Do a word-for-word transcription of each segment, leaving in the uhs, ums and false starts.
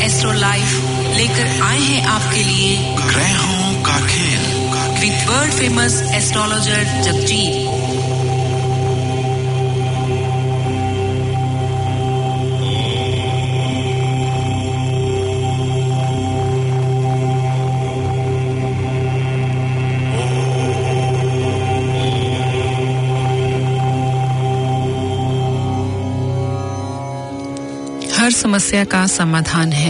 Astro life लेकर आए हैं आपके लिए ग्रहों का खेल with world famous astrologer Jagjit. हर समस्या का समाधान है।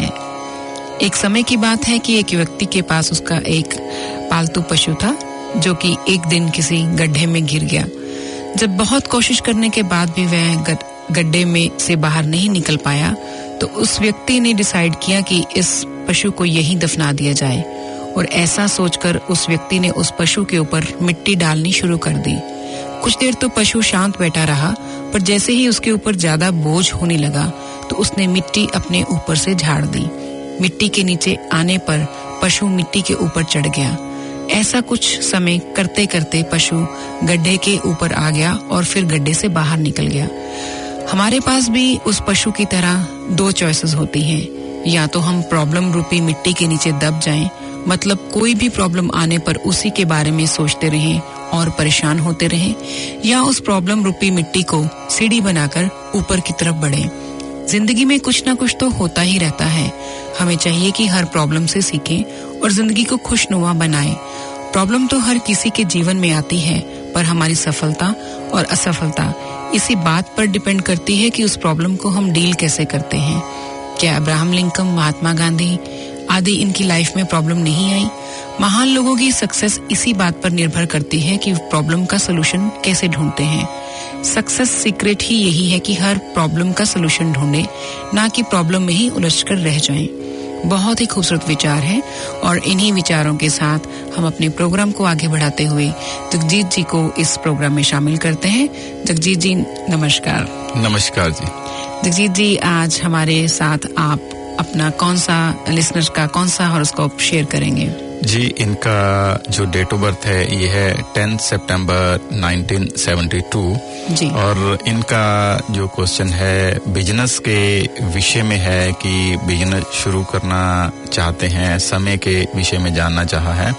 एक समय की बात है कि एक व्यक्ति के पास उसका एक पालतू पशु था जो कि एक दिन किसी गड्ढे में गिर गया। जब बहुत कोशिश करने के बाद भी वह गड्ढे में से बाहर नहीं निकल पाया तो उस व्यक्ति ने डिसाइड किया कि इस पशु को यहीं दफना दिया जाए और ऐसा सोचकर उस व्यक्ति ने उस पशु के ऊपर मिट्टी डालनी शुरू कर दी। कुछ देर तो पशु शांत बैठा रहा, पर जैसे ही उसके ऊपर ज्यादा बोझ होने लगा तो उसने मिट्टी अपने ऊपर से झाड़ दी। मिट्टी के नीचे आने पर पशु मिट्टी के ऊपर चढ़ गया। ऐसा कुछ समय करते करते पशु गड्ढे के ऊपर आ गया और फिर गड्ढे से बाहर निकल गया। हमारे पास भी उस पशु की तरह दो चॉइसेस होती हैं, या तो हम प्रॉब्लम रूपी मिट्टी के नीचे दब जाएं, मतलब कोई भी प्रॉब्लम आने पर उसी के बारे में सोचते रहें और परेशान होते रहें, या उस प्रॉब्लम रूपी मिट्टी को सीढ़ी बनाकर ऊपर की तरफ बढ़ें। जिंदगी में कुछ ना कुछ तो होता ही रहता है। हमें चाहिए कि हर प्रॉब्लम से सीखें और जिंदगी को खुशनुमा बनाएं। प्रॉब्लम तो हर किसी के जीवन में आती है, पर हमारी सफलता और असफलता इसी बात पर डिपेंड करती है कि उस प्रॉब्लम को हम डील कैसे करते हैं। क्या अब्राहम लिंकन, महात्मा गांधी आदि इनकी लाइफ में प्रॉब्लम नहीं आई? महान लोगों की सक्सेस इसी बात पर निर्भर करती है कि प्रॉब्लम का सलूशन कैसे ढूंढते हैं। सक्सेस सीक्रेट ही यही है कि हर प्रॉब्लम का सलूशन ढूंढें, ना कि प्रॉब्लम में ही उलझकर रह जाएं। बहुत ही खूबसूरत विचार है और इन्हीं विचारों के साथ हम अपने प्रोग्राम को आगे बढ़ाते हुए जगजीत जी को इस प्रोग्राम में शामिल करते हैं। जगजीत जी नमस्कार। नमस्कार जी। जगजीत जी, आज हमारे साथ आप अपना कौन सा लिसनर्स का कौन सा हॉरोस्कोप शेयर करेंगे? जी, इनका जो डेट ऑफ बर्थ है ये है टेंथ सितंबर नाइनटीन सेवेंटी टू जी। और इनका जो क्वेश्चन है बिजनेस के विषय में है कि बिजनेस शुरू करना चाहते हैं, समय के विषय में जानना चाहा है।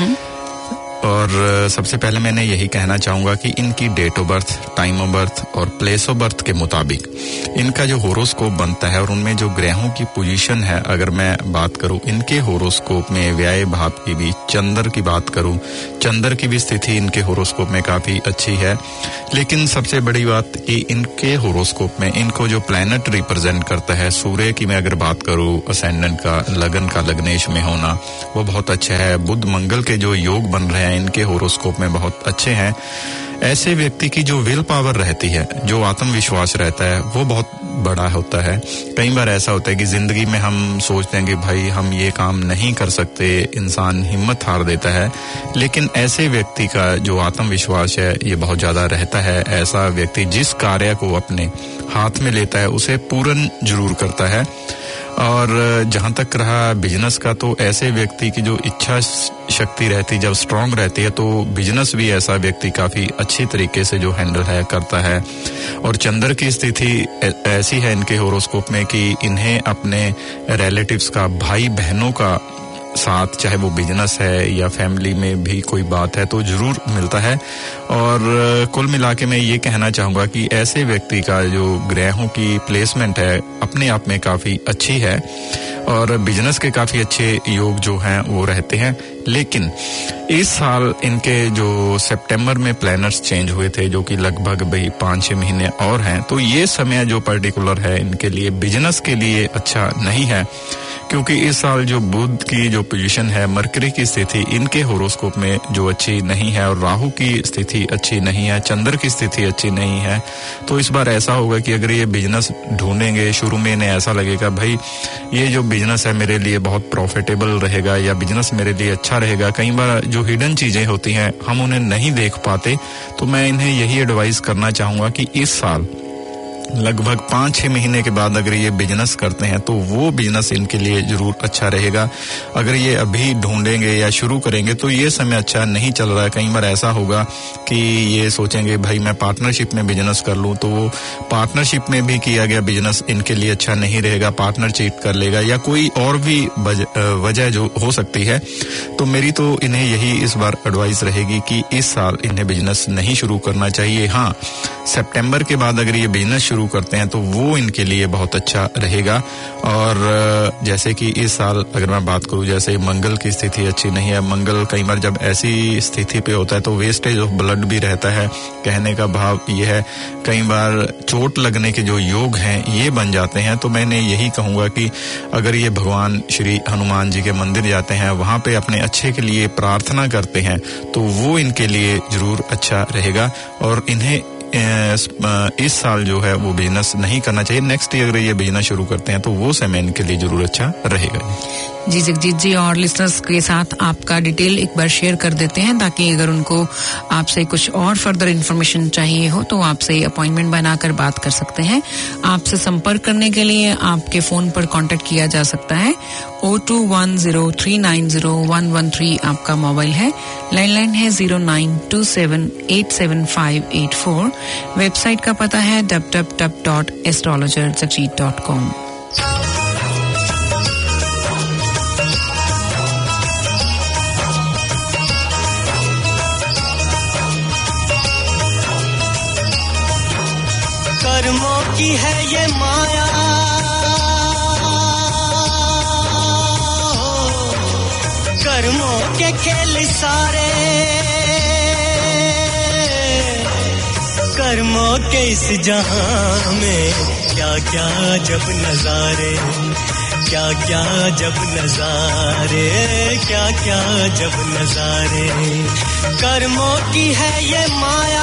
और सबसे पहले मैंने यही कहना चाहूंगा कि इनकी date of birth, time of birth और प्लेस ऑफ बर्थ के मुताबिक इनका जो होरोस्कोप बनता है और उनमें जो ग्रहों की पोजीशन है, अगर मैं बात करूं इनके होरोस्कोप में व्याय भाव की भी, चंद्र की बात करूं, चंद्र की भी स्थिति इनके होरोस्कोप में काफी अच्छी है। लेकिन सबसे बड़ी बात कि इनके होरोस्कोप में इनको जो प्लैनेट रिप्रेजेंट करता है, सूर्य की मैं अगर बात करूं, असेंडेंट का, लगन का लग्नेश में होना वो बहुत अच्छा है। बुध मंगल के जो योग बन रहे हैं इनके होरोस्कोप में बहुत अच्छे हैं। ऐसे व्यक्ति की जो विल पावर रहती है, जो आत्मविश्वास रहता है, वो बहुत बड़ा होता है। कई बार ऐसा होता है कि जिंदगी में हम सोचते हैं कि भाई हम ये काम नहीं कर सकते, इंसान हिम्मत हार देता है, लेकिन ऐसे व्यक्ति का जो आत्मविश्वास है ये बहुत ज्यादा रहता है। ऐसा व्यक्ति जिस कार्य को अपने हाथ में लेता है उसे पूर्ण जरूर करता है। और जहां तक रहा बिजनेस का, तो ऐसे व्यक्ति की जो इच्छा शक्ति रहती, जब स्ट्रांग रहती है, तो बिजनेस भी ऐसा व्यक्ति काफी अच्छी तरीके से जो हैंडल है करता है। और चंद्र की स्थिति ऐसी है इनके होरोस्कोप में कि इन्हें अपने रिलेटिव्स का, भाई बहनों का साथ, चाहे वो बिजनेस है या फैमिली में भी कोई बात है, तो जरूर मिलता है। और कुल मिला के मैं ये कहना चाहूंगा कि ऐसे व्यक्ति का जो ग्रहों की प्लेसमेंट है अपने आप में काफी अच्छी है और बिजनेस के काफी अच्छे योग जो हैं वो रहते हैं। लेकिन इस साल इनके जो सितंबर में प्लैनेट्स चेंज हुए थे, जो कि लगभग भाई पाँच छह महीने और हैं, तो ये समय जो पर्टिकुलर है इनके लिए बिजनेस के लिए अच्छा नहीं है, क्योंकि इस साल जो बुध की जो पोजीशन है, मरकरी की स्थिति इनके होरोस्कोप में जो अच्छी नहीं है और राहु की स्थिति अच्छी नहीं है, चंद्र की स्थिति अच्छी नहीं है। तो इस बार ऐसा होगा कि अगर ये बिजनेस ढूंढेंगे, शुरू में इन्हें ऐसा लगेगा भाई ये जो बिजनेस है मेरे लिए बहुत प्रॉफिटेबल रहेगा या बिजनेस मेरे लिए अच्छा रहेगा। कई बार जो हिडन चीजें होती हैं हम उन्हें नहीं देख पाते, तो मैं इन्हें यही एडवाइस करना चाहूंगा कि इस साल लगभग पाँच छह महीने के बाद अगर ये बिजनेस करते हैं तो वो बिजनेस इनके लिए जरूर अच्छा रहेगा। अगर ये अभी ढूंढेंगे या शुरू करेंगे तो ये समय अच्छा नहीं चल रहा है। कई बार ऐसा होगा कि ये सोचेंगे भाई मैं पार्टनरशिप में बिजनेस कर लूं, तो वो पार्टनरशिप में भी किया गया बिजनेस इनके लिए अच्छा नहीं रहेगा, पार्टनर चीट कर लेगा या कोई और भी वजह जो हो सकती है। तो मेरी तो इन्हें यही इस बार एडवाइस रहेगी कि इस साल इन्हें बिजनेस नहीं शुरू करना चाहिए। हाँ, सितंबर के बाद अगर ये बिजनेस शुरू करते हैं तो वो इनके लिए बहुत अच्छा रहेगा। और जैसे कि इस साल अगर मैं बात करूं, जैसे मंगल की स्थिति अच्छी नहीं है। मंगल कई बार जब ऐसी स्थिति पे होता है तो वेस्टेज ऑफ ब्लड भी रहता है। कहने का भाव ये है कई बार चोट लगने के जो योग हैं ये बन जाते हैं। तो मैंने यही कहूंगा कि अगर ये भगवान श्री हनुमान जी के मंदिर जाते हैं, वहां पे अपने अच्छे के लिए प्रार्थना करते हैं तो वो इनके लिए जरूर अच्छा रहेगा। और इन्हें इस साल जो है वो बिजनेस नहीं करना चाहिए। नेक्स्ट ईयर अगर ये बिजनेस शुरू करते हैं तो वो समय इनके लिए जरूर अच्छा रहेगा। जी जगजीत जी, और लिसनर्स के साथ आपका डिटेल एक बार शेयर कर देते हैं ताकि अगर उनको आपसे कुछ और फर्दर इन्फॉर्मेशन चाहिए हो तो आपसे अपॉइंटमेंट बनाकर बात कर सकते हैं। आपसे संपर्क करने के लिए आपके फोन पर कांटेक्ट किया जा सकता है। O two one zero three nine zero one one three आपका मोबाइल है। लैंडलाइन है zero nine two seven eight seven five eight four. Website का पता है W W W dot astrologer Jagjit dot com. कर्मों की है ये माया, कर्मों के खेल सारे, कर्मों के इस जहां में क्या क्या जब नजारे, क्या क्या जब नजारे, क्या क्या जब नजारे। कर्मों की है ये माया,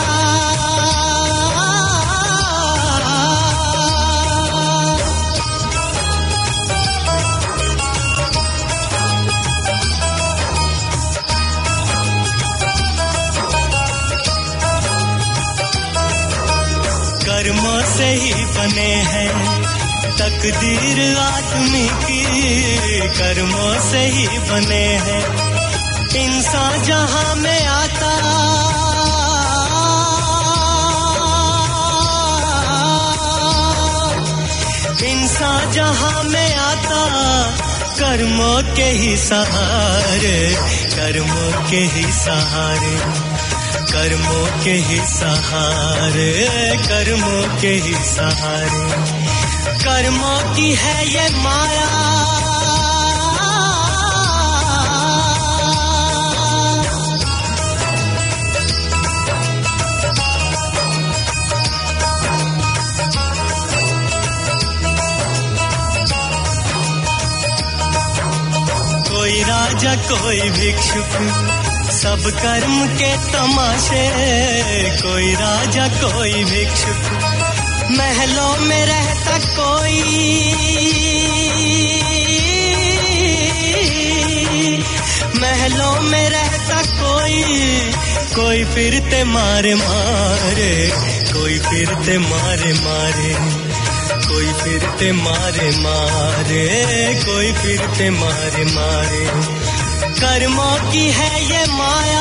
कर्मों से ही बने हैं तकदीर आदमी की, कर्मों से ही बने हैं इंसान जहां में आता। इंसान जहां में आता कर्मों के ही सहारे, कर्मों के ही सहारे, कर्मों के ही सहारे, कर्मों के ही सहारे। कर्मों की है ये माया, कोई राजा कोई भिक्षुक सब कर्म के तमाशे, कोई राजा कोई भिक्षुक महलों में रहता कोई, महलों में रहता कोई, कोई फिरते मारे मारे, कोई फिरते मारे मारे, कोई फिरते मारे मारे, कोई फिरते मारे मारे। कर्मों की है ये माया,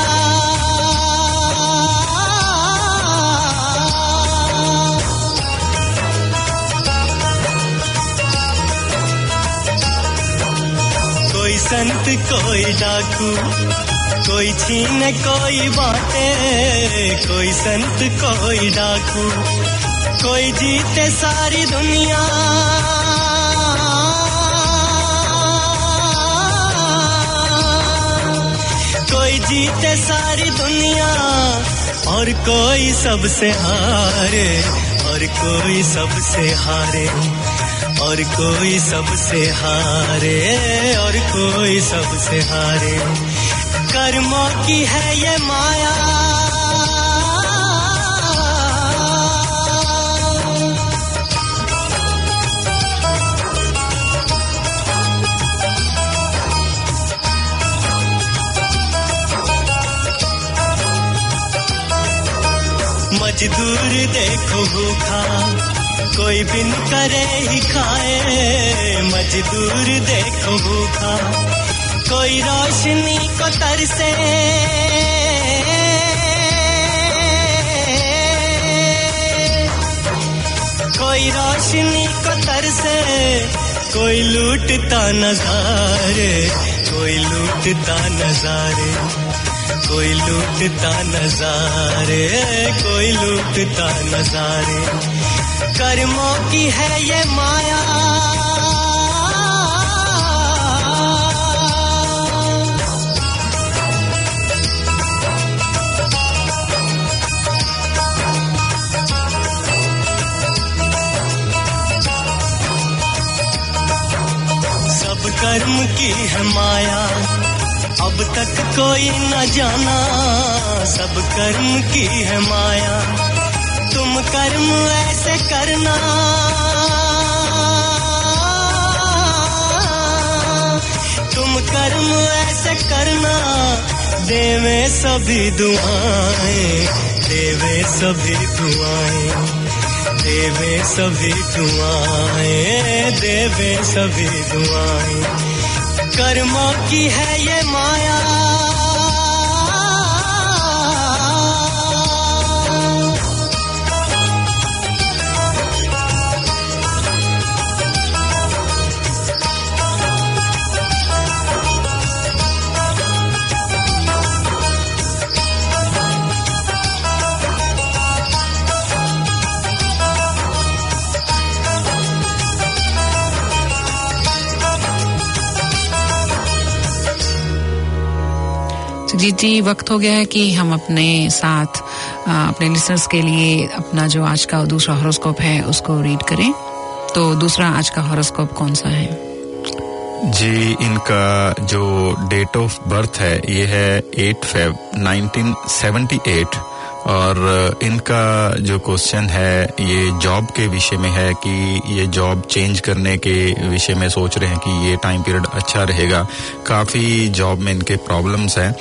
कोई संत कोई डाकू, कोई छीने कोई बाटे, कोई संत कोई डाकू, कोई जीते सारी दुनिया, कोई जीते सारी दुनिया, और कोई सबसे हारे, और कोई सबसे हारे, और कोई सबसे हारे, और कोई सबसे हारे। कर्मों की है ये माया, मजदूर देखो भूखा, कोई बिन करे ही खाए मजदूर देखो भूखा कोई रोशनी को तरसे कोई रोशनी को तरसे कोई लूटता नजारे कोई लूटता नजारे कोई लूटता नजारे कोई लूटता नजारे कर्मों की है ये माया सब कर्म की है माया अब तक कोई न जाना सब कर्म की है माया तुम कर्म ऐसे करना तुम कर्म ऐसे करना देवे सभी दुआएं देवे सभी दुआएं देवे सभी दुआएं देवे सभी दुआएं कर्मों की है ये माया जी जी वक्त हो गया है कि हम अपने साथ अपने लिसनर्स के लिए अपना जो आज का दूसरा हॉरोस्कोप है उसको रीड करें तो दूसरा आज का हॉरोस्कोप कौन सा है जी इनका जो डेट ऑफ बर्थ है ये है एट फरवरी नाइनटीन सेवेंटी एट और इनका जो क्वेश्चन है ये जॉब के विषय में है कि ये जॉब चेंज करने के विषय में सोच रहे हैं कि ये टाइम पीरियड अच्छा रहेगा काफ़ी जॉब में इनके प्रॉब्लम्स हैं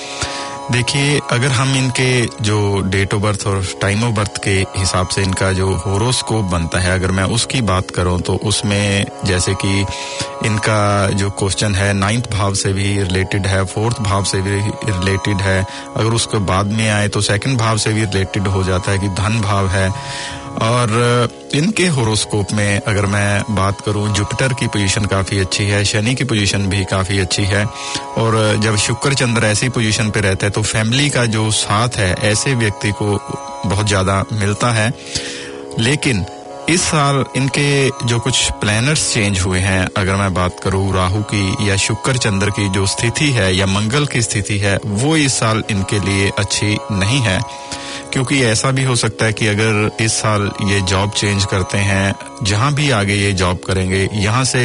देखिए अगर हम इनके जो डेट ऑफ बर्थ और टाइम ऑफ बर्थ के हिसाब से इनका जो होरोस्कोप बनता है अगर मैं उसकी बात करूं तो उसमें जैसे कि इनका जो क्वेश्चन है नाइन्थ भाव से भी रिलेटेड है फोर्थ भाव से भी रिलेटेड है अगर उसके बाद में आए तो सेकंड भाव से भी रिलेटेड हो जाता है कि धन भाव है और इनके होरोस्कोप में अगर मैं बात करूं जुपिटर की पोजीशन काफ़ी अच्छी है शनि की पोजीशन भी काफ़ी अच्छी है और जब शुक्र चंद्र ऐसी पोजीशन पे रहते हैं तो फैमिली का जो साथ है ऐसे व्यक्ति को बहुत ज़्यादा मिलता है लेकिन इस साल इनके जो कुछ प्लैनेट्स चेंज हुए हैं अगर मैं बात करूं राहु की या शुक्र चंद्र की जो स्थिति है या मंगल की स्थिति है वो इस साल इनके लिए अच्छी नहीं है क्योंकि ऐसा भी हो सकता है कि अगर इस साल ये जॉब चेंज करते हैं जहां भी आगे ये जॉब करेंगे यहां से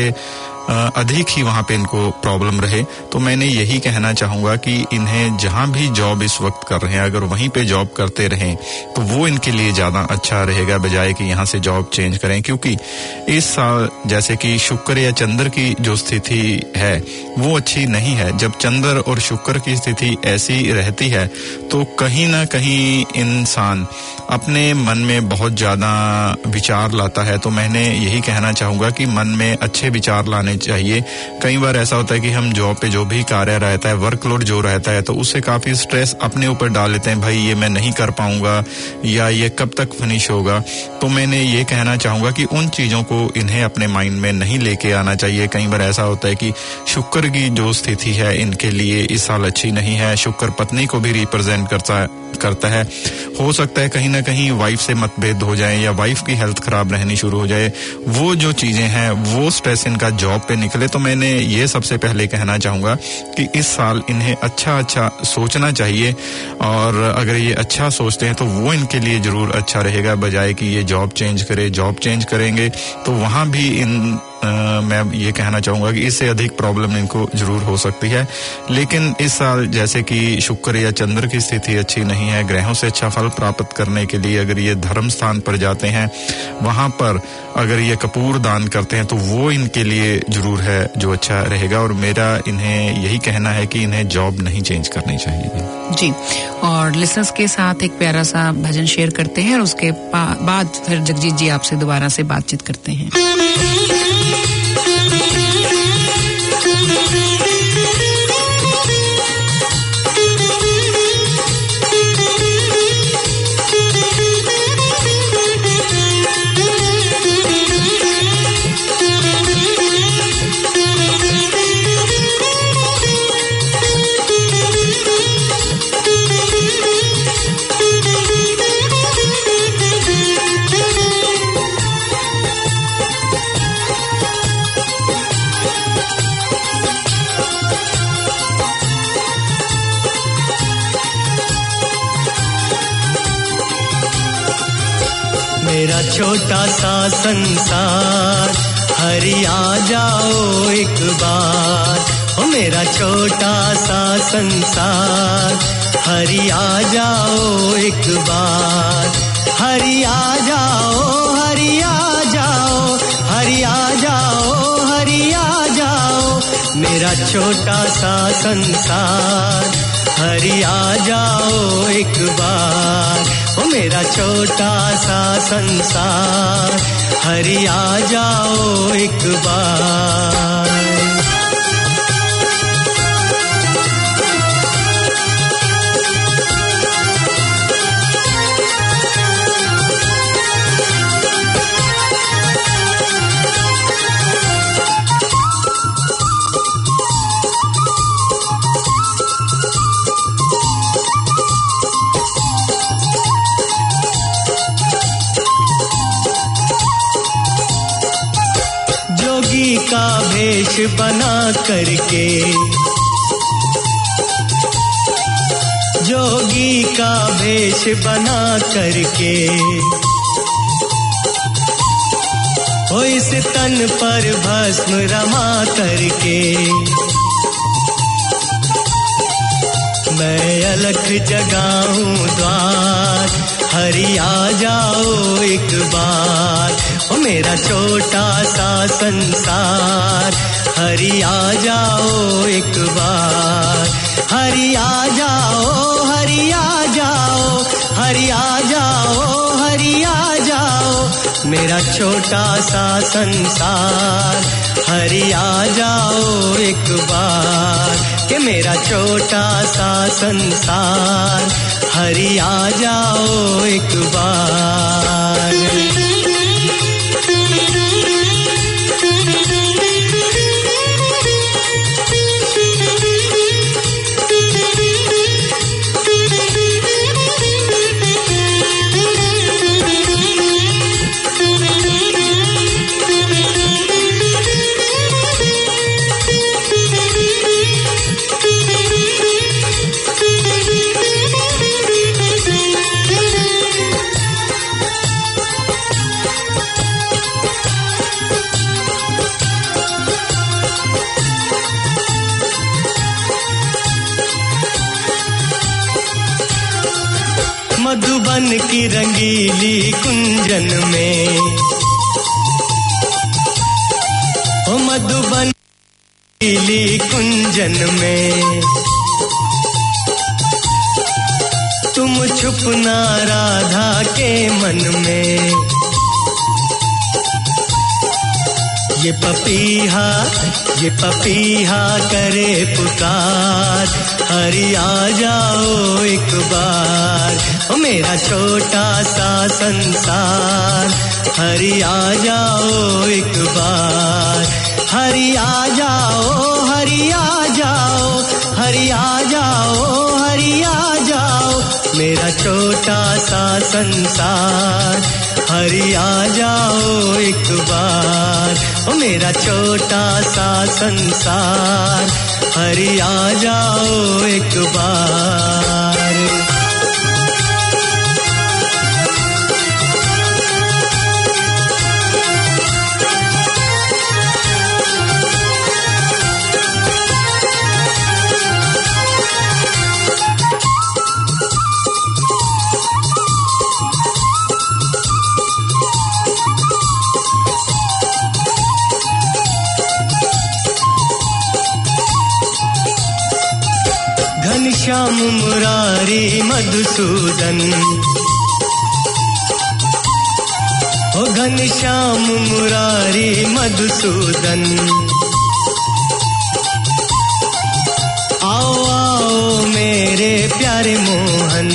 अधिक ही वहां पे इनको प्रॉब्लम रहे तो मैंने यही कहना चाहूंगा कि इन्हें जहां भी जॉब इस वक्त कर रहे हैं अगर वहीं पे जॉब करते रहें तो वो इनके लिए ज्यादा अच्छा रहेगा बजाय कि यहां से जॉब चेंज करें क्योंकि इस साल जैसे कि शुक्र या चंद्र की जो स्थिति है वो अच्छी नहीं है जब चंद्र और शुक्र की स्थिति ऐसी रहती है तो कहीं ना कहीं इंसान अपने मन में बहुत ज्यादा विचार लाता है तो मैंने यही कहना चाहूंगा कि मन में अच्छे विचार लाने चाहिए कई बार ऐसा होता है कि हम जॉब पे जो भी कार्य रहता है वर्कलोड जो रहता है तो उससे काफी स्ट्रेस अपने ऊपर डाल लेते हैं भाई ये मैं नहीं कर पाऊंगा या ये कब तक फिनिश होगा तो मैंने ये कहना चाहूंगा कि उन चीजों को इन्हें अपने माइंड में नहीं लेके आना चाहिए कई बार ऐसा होता है कि शुक्र की जो स्थिति है इनके लिए इस साल अच्छी नहीं है शुक्र पत्नी को भी रिप्रेजेंट करता है करता है हो सकता है कहीं ना कहीं वाइफ से मतभेद हो जाए या वाइफ की हेल्थ खराब रहनी शुरू हो जाए वो जो चीजें हैं वो स्ट्रेस इनका जॉब पे निकले तो मैंने ये सबसे पहले कहना चाहूंगा कि इस साल इन्हें अच्छा अच्छा सोचना चाहिए और अगर ये अच्छा सोचते हैं तो वो इनके लिए जरूर अच्छा रहेगा बजाय कि ये जॉब चेंज करे जॉब चेंज करेंगे तो वहां भी इन मैं ये कहना चाहूँगा कि इससे अधिक प्रॉब्लम इनको जरूर हो सकती है। लेकिन इस साल जैसे कि शुक्र या चंद्र की स्थिति अच्छी नहीं है, ग्रहों से अच्छा फल प्राप्त करने के लिए अगर ये धर्म स्थान पर जाते हैं, वहाँ पर अगर ये कपूर दान करते हैं तो वो इनके लिए जरूर है जो अच्छा रहेगा। और मेरा इन्हें यही कहना है कि इन्हें जॉब नहीं चेंज करनी चाहिए जी। और लिसनर्स के साथ एक प्यारा सा भजन शेयर करते हैं और उसके बाद फिर जगजीत जी आपसे दोबारा से बातचीत करते हैं। मेरा छोटा सा संसार हरि आ जाओ एक बार, ओ मेरा छोटा सा संसार हरि आ जाओ एक बार, हरि आ जाओ हरि आ जाओ हरि आ जाओ हरि आ जाओ, मेरा छोटा सा संसार हरि आ जाओ एक बार, ओ मेरा छोटा सा संसार हरि आ जाओ एक बार। का भेष बना करके, जोगी का भेष बना करके, ओ इस तन पर भस्म रमा करके, मैं अलख जगाऊं द्वार, हरि आ जाओ एक बार, ओ मेरा छोटा सा संसार हरि आ जाओ एक बार, हरि आ जाओ हरि आ जाओ हरि आ जाओ हरि आ जाओ, मेरा छोटा सा संसार हरि आ जाओ एक बार, कि मेरा छोटा सा संसार हरि आ जाओ एक बार। मधुबन की रंगीली कुंजन में, ओ मधुबन की रंगीली कुंजन में, तुम छुपना राधा के मन में, ये पपीहा ये पपीहा करे पुकार, हरि आ जाओ एक बार, ओ मेरा छोटा सा संसार हरि आ जाओ एक बार, हरि आ जाओ हरि आ जाओ हरि आ जाओ हरि आ जाओ, मेरा छोटा सा संसार हरि आ जाओ एक बार, ओ मेरा छोटा सा संसार हरि आ जाओ एक बार। घनश्याम मुरारी मधुसूदन, ओ घनश्याम मुरारी मधुसूदन, आओ आओ मेरे प्यारे मोहन।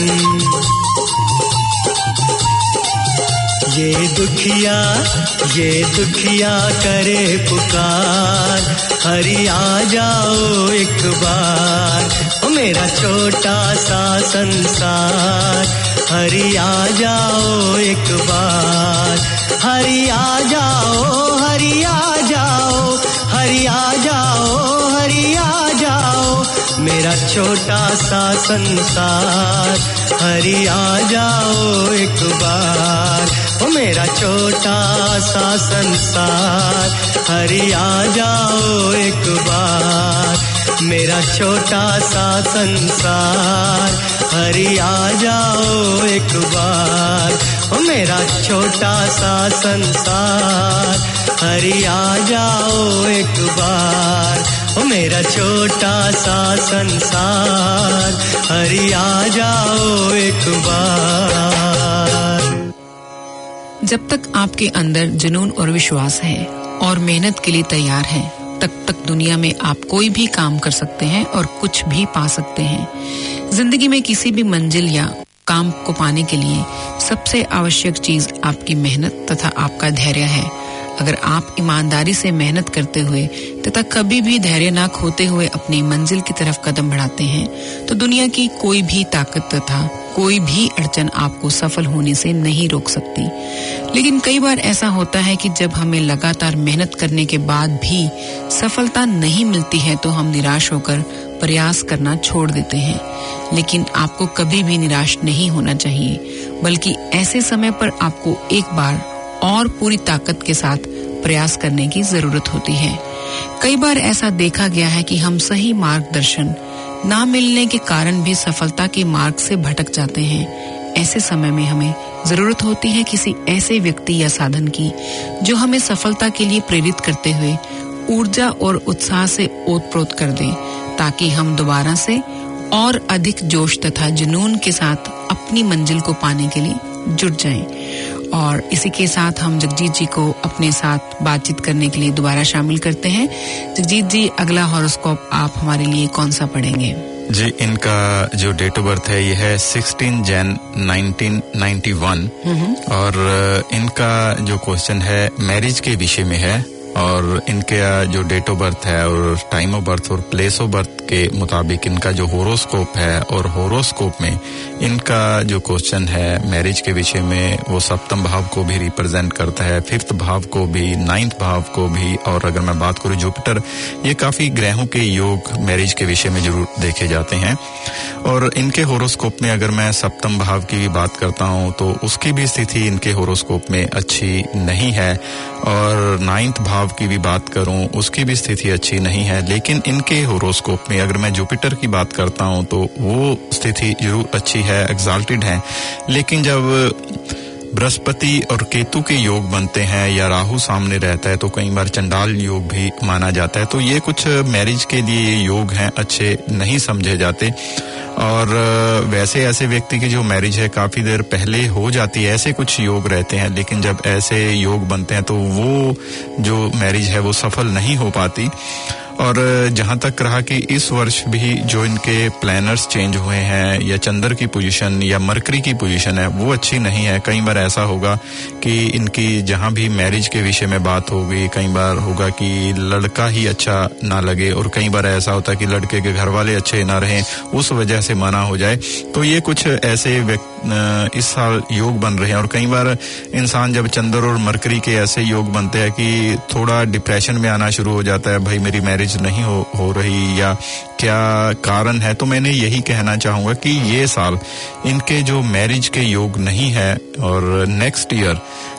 ये दुखिया ये दुखिया करे पुकार, हरि आ जाओ एक बार, ओ मेरा छोटा सा संसार, हरि आ जाओ एक बार, हरि आ जाओ हरि आ जाओ हरि आ जाओ हरि आ जाओ, मेरा छोटा सा संसार, हरि आ जाओ एक बार, ओ मेरा छोटा सा संसार, हरि आ जाओ एक बार, मेरा छोटा सा संसार, हरि आ जाओ एक बार, ओ मेरा छोटा सा संसार, हरि आ जाओ एक बार, ओ मेरा छोटा सा संसार, हरि आ जाओ एक बार। जब तक आपके अंदर जुनून और विश्वास है और मेहनत के लिए तैयार हैं, तब तक दुनिया में आप कोई भी काम कर सकते हैं और कुछ भी पा सकते हैं। जिंदगी में किसी भी मंजिल या काम को पाने के लिए सबसे आवश्यक चीज आपकी मेहनत तथा आपका धैर्य है। अगर आप ईमानदारी से मेहनत करते हुए तथा कभी भी धैर्य ना खोते हुए अपनी मंजिल की तरफ कदम बढ़ाते हैं, तो दुनिया की कोई भी ताकत तथा कोई भी अड़चन आपको सफल होने से नहीं रोक सकती। लेकिन कई बार ऐसा होता है कि जब हमें लगातार मेहनत करने के बाद भी सफलता नहीं मिलती है, तो हम निराश होकर प्रयास करना छोड़ देते हैं। लेकिन आपको कभी भी निराश नहीं होना चाहिए, बल्कि ऐसे समय पर आपको एक बार और पूरी ताकत के साथ प्रयास करने की जरूरत होती है। कई बार ऐसा देखा गया है कि हम सही मार्गदर्शन ना मिलने के कारण भी सफलता के मार्ग से भटक जाते हैं। ऐसे समय में हमें जरूरत होती है किसी ऐसे व्यक्ति या साधन की जो हमें सफलता के लिए प्रेरित करते हुए ऊर्जा और उत्साह से ओतप्रोत कर दे, ताकि हम दोबारा से और अधिक जोश तथा जुनून के साथ अपनी मंजिल को पाने के लिए जुट जाएं। और इसी के साथ हम जगजीत जी को अपने साथ बातचीत करने के लिए दोबारा शामिल करते हैं। जगजीत जी, अगला हॉरोस्कोप आप हमारे लिए कौन सा पढ़ेंगे? जी, इनका जो डेट ऑफ बर्थ है ये है सोलह जन नाइनटीन नाइंटी वन और इनका जो क्वेश्चन है मैरिज के विषय में है, और इनके जो डेट ऑफ बर्थ है और टाइम ऑफ बर्थ और प्लेस ऑफ बर्थ के मुताबिक इनका जो होरोस्कोप है, और होरोस्कोप में इनका जो क्वेश्चन है मैरिज के विषय में वो सप्तम भाव को भी रिप्रेजेंट करता है, फिफ्थ भाव को भी, नाइन्थ भाव को भी, और अगर मैं बात करूं जुपिटर, ये काफी ग्रहों के योग मैरिज के विषय में जरूर देखे जाते हैं। और इनके होरोस्कोप में अगर मैं सप्तम भाव की भी बात करता हूं तो उसकी भी स्थिति इनके होरोस्कोप में अच्छी नहीं है, और नाइन्थ भाव की भी बात करूं उसकी भी स्थिति अच्छी नहीं है। लेकिन इनके होरोस्कोप में अगर मैं जुपिटर की बात करता हूं तो वो स्थिति जरूर अच्छी है, एक्साल्टेड है। लेकिन जब बृहस्पति और केतु के योग बनते हैं या राहु सामने रहता है तो कई बार चंडाल योग भी माना जाता है। तो ये कुछ मैरिज के लिए ये योग हैं, अच्छे नहीं समझे जाते। और वैसे ऐसे व्यक्ति की जो मैरिज है काफी देर पहले हो जाती है, ऐसे कुछ योग रहते हैं। लेकिन जब ऐसे योग बनते हैं तो वो जो मैरिज है वो सफल नहीं हो पाती। और जहां तक रहा कि इस वर्ष भी जो इनके प्लैनर्स चेंज हुए हैं या चंद्र की पोजीशन या मरकरी की पोजीशन है वो अच्छी नहीं है। कई बार ऐसा होगा कि इनकी जहां भी मैरिज के विषय में बात होगी, कई बार होगा कि लड़का ही अच्छा ना लगे, और कई बार ऐसा होता है कि लड़के के घर वाले अच्छे ना रहें, उस वजह से मना हो जाए। तो ये कुछ ऐसे इस साल योग बन रहे हैं। और कई बार इंसान जब चंद्र और मरकरी के ऐसे योग बनते हैं कि थोड़ा डिप्रेशन में आना शुरू हो जाता है, भाई मेरी मैरिज नहीं हो, हो रही या क्या कारण है। तो मैंने यही कहना चाहूंगा कि ये साल इनके जो मैरिज के योग नहीं है, और next year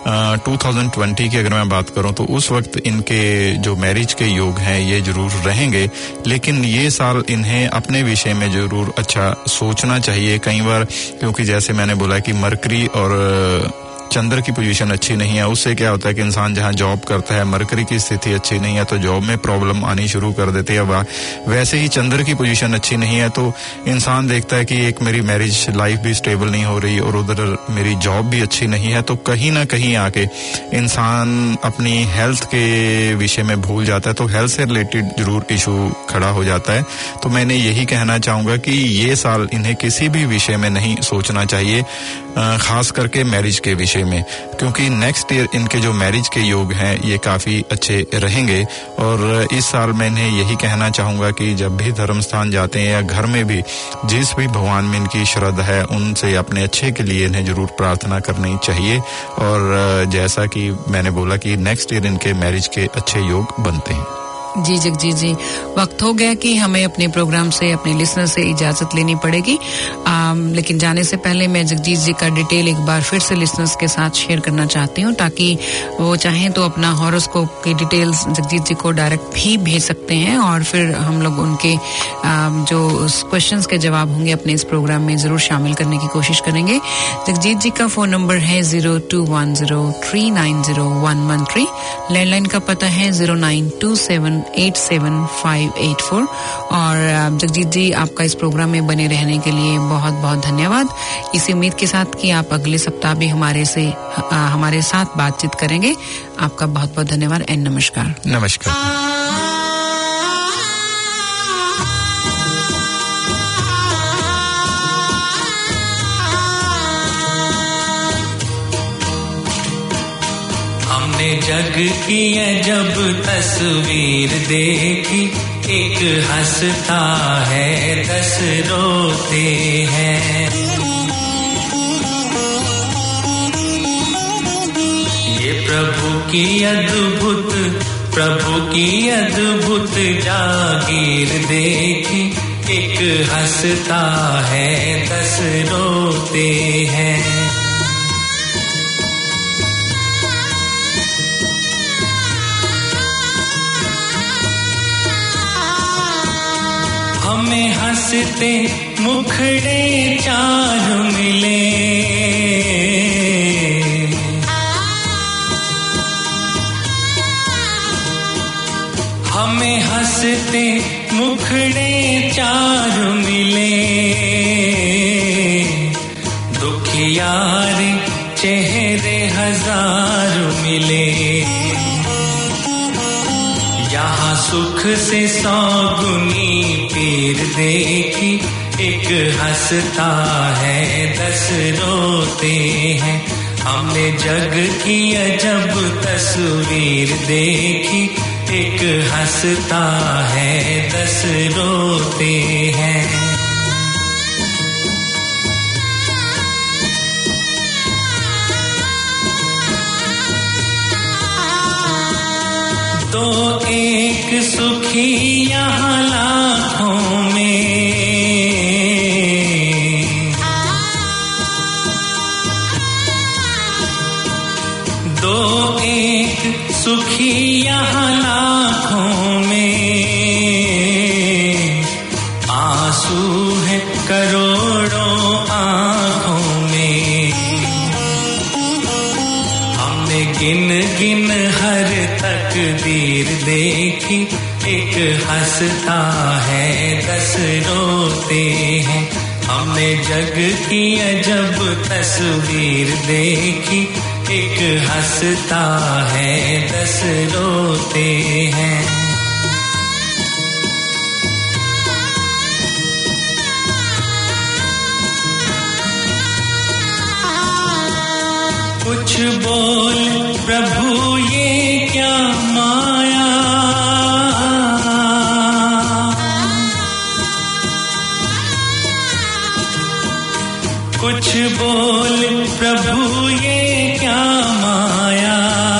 two thousand twenty की अगर मैं बात करूं तो उस वक्त इनके जो मैरिज के योग हैं ये जरूर रहेंगे। लेकिन ये साल इन्हें अपने विषय में जरूर अच्छा सोचना चाहिए। कई बार क्योंकि जैसे मैंने बोला कि मरकरी और चंद्र की पोजीशन अच्छी नहीं है, उससे क्या होता है कि इंसान जहां जॉब करता है मरकरी की स्थिति अच्छी नहीं है तो जॉब में प्रॉब्लम आनी शुरू कर देती है। वैसे ही चंद्र की पोजीशन अच्छी नहीं है तो इंसान देखता है कि एक मेरी मैरिज लाइफ भी स्टेबल नहीं हो रही और उधर मेरी जॉब भी अच्छी नहीं है, तो कहीं ना कहीं आके इंसान अपनी हेल्थ के विषय में भूल जाता है, तो हेल्थ से रिलेटेड जरूर इशू खड़ा हो जाता है। तो मैंने यही कहना चाहूंगा कि ये साल इन्हें किसी भी विषय में नहीं सोचना चाहिए, खास करके मैरिज के विषय में, क्योंकि नेक्स्ट ईयर इनके जो मैरिज के योग हैं ये काफी अच्छे रहेंगे। और इस साल मैं इन्हें यही कहना चाहूंगा कि जब भी धर्म स्थान जाते हैं या घर में भी जिस भी भगवान में इनकी श्रद्धा है उनसे अपने अच्छे के लिए इन्हें जरूर प्रार्थना करनी चाहिए। और जैसा कि मैंने बोला कि नेक्स्ट ईयर इनके मैरिज के अच्छे योग बनते हैं। जी जगजीत जी, वक्त हो गया कि हमें अपने प्रोग्राम से अपने लिसनर से इजाजत लेनी पड़ेगी, आ, लेकिन जाने से पहले मैं जगजीत जी का डिटेल एक बार फिर से लिसनर्स के साथ शेयर करना चाहती हूँ, ताकि वो चाहें तो अपना हॉरोस्कोप की डिटेल्स जगजीत जी को डायरेक्ट भी भेज सकते हैं और फिर हम लोग उनके आ, जो क्वेश्चंस के जवाब होंगे अपने इस प्रोग्राम में जरूर शामिल करने की कोशिश करेंगे। जगजीत जी का फोन नंबर है zero two one zero three nine zero one one three, landline का पता है zero nine two seven eight seven five eight four. और जगजीत जी, आपका इस प्रोग्राम में बने रहने के लिए बहुत बहुत धन्यवाद। इसी उम्मीद के साथ कि आप अगले सप्ताह भी हमारे से आ, हमारे साथ बातचीत करेंगे। आपका बहुत बहुत धन्यवाद एंड नमस्कार। नमस्कार। जग की है जब तस्वीर देखी, एक हंसता है दस रोते हैं। ये प्रभु की अद्भुत प्रभु की अद्भुत जागीर देखी, एक हंसता है दस रोते हैं। हमें हंसते मुखड़े चार मिले, हमें हंसते मुखड़े चार मिले, दुखियार चेहरे हजार मिले। यहाँ सुख से सौ गुनी पीर देखी, एक हंसता है दस रोते हैं। हमने जग की अजब तस्वीर देखी, एक हंसता है दस रोते हैं। तो एक सुखी यहाँ लाखों में, दो एक सुखी यहाँ लाखों में, आंसू है करोड़ों आँखों में। हमने गिन गिन हर तकदीर देखी, एक हंसता है दस रोते हैं। हमने जग की अजब तस्वीर देखी, एक हंसता है दस रोते हैं। कुछ बोल प्रभु ये क्या माया, कुछ बोल प्रभु ये क्या माया,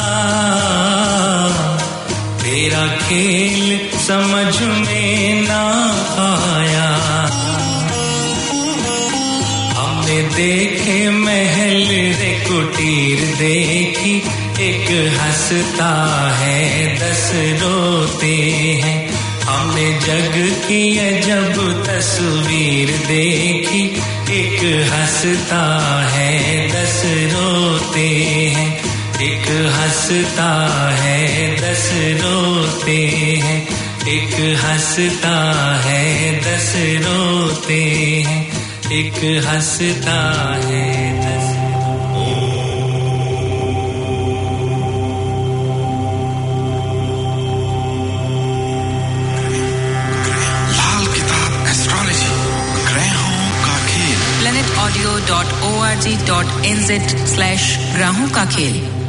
तेरा खेल समझ में ना आया। हमने देखे महल रे कुटीर देखी, एक हंसता है दस रोते हैं। हमने जग की अजब तस्वीर देखी, एक हंसता है दस रोते हैं, एक हंसता है दस रोते हैं, एक हंसता है दस रोते हैं, एक हंसता है दस। लाल किताब एस्ट्रोलॉजी, ग्रहों का खेल। planet audio dot org dot n z slash ग्रहों का खेल।